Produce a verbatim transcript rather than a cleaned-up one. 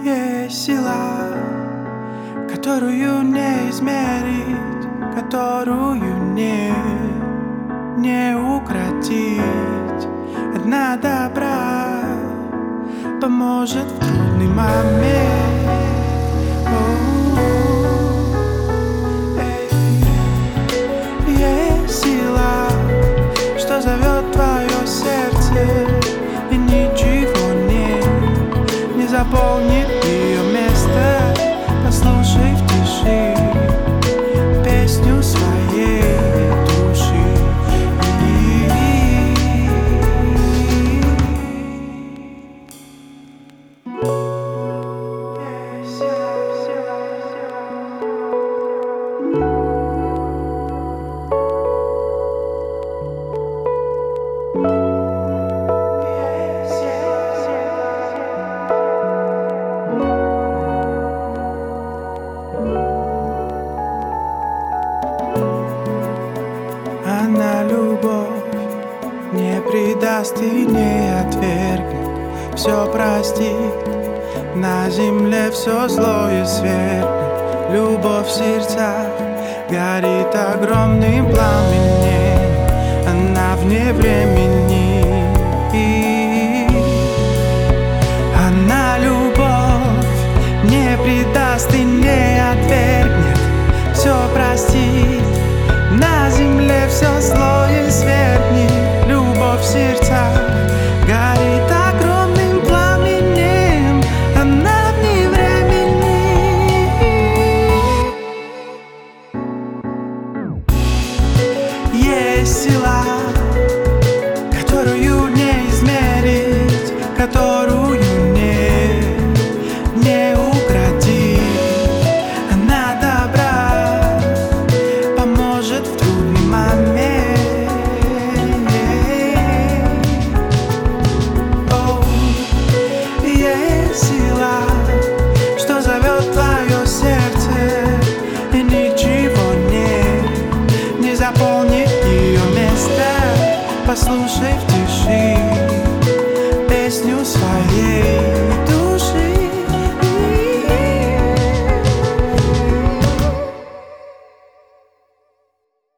Есть сила, которую не измерить, которую не, не укротить. Одна добра поможет в трудный момент. Есть сила, что зовет твое сердце, и ничего не, не заполнит ее место. Послушай в тиши песню своей души. Она любовь не предаст и не отвергнет, все простит, на земле все злое свергнет. Любовь в сердцах горит огромным пламенем, она вне времени. Она любовь не предаст и не отвергнет, все простит, на земле все злое свергнет. Любовь в сердцах горит огромным пламенем, она вне времени. Есть сила, которую не измерить, которую не, не укротить. Она добра, поможет в трудный момент. О, есть сила, что зовет твое сердце, и ничего не, не заполнит ее место. Послушай в тиши песню своей